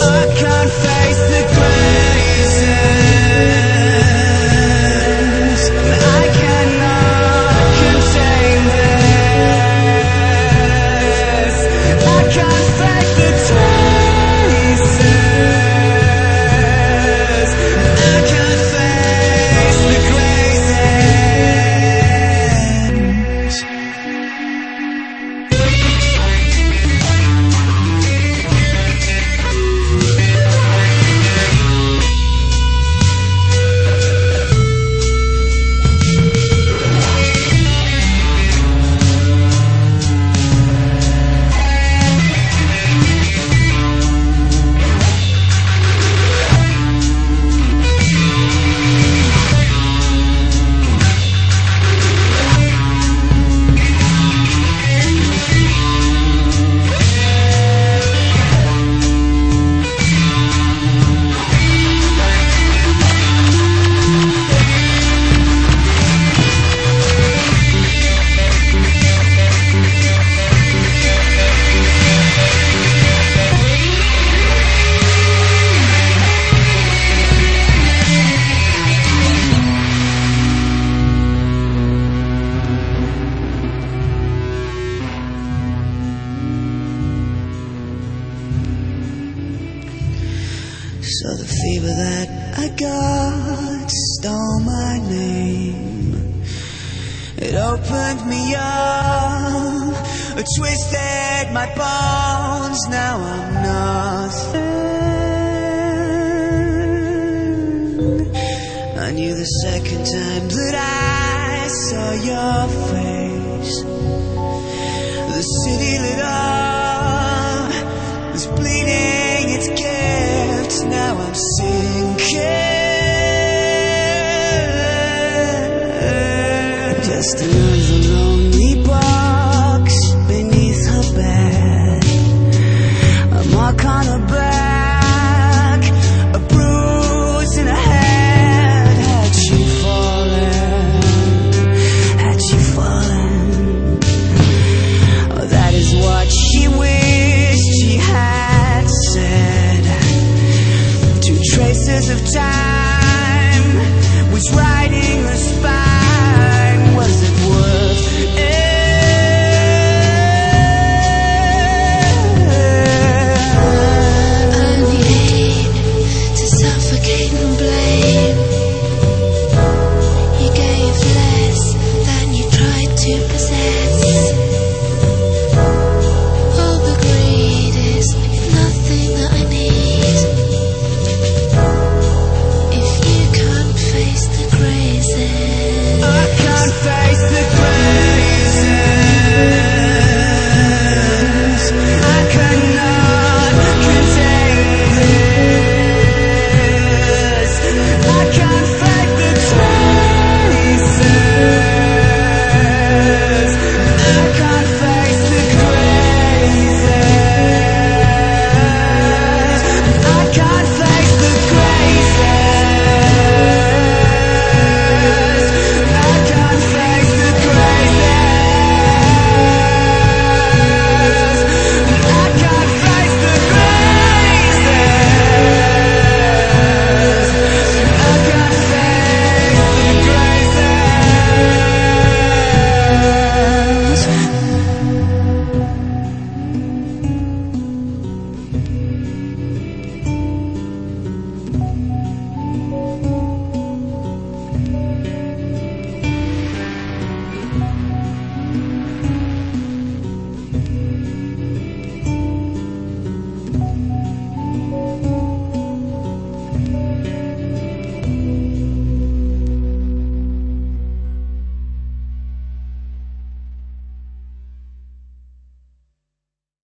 I can't face the glazes. I cannot contain this. I can't face the traces. I can't face the glazes. So the fever that I got stole my name. It opened me up, it twisted my bones. Now I'm nothing. I knew the second time that I saw your face, the city lit up, was bleeding its gifts. Now I'm sinking. Just another lonely box beneath her bed, a mark on her back, a bruise in her head. Had she fallen, oh, that is what she wished she had said. Two traces of time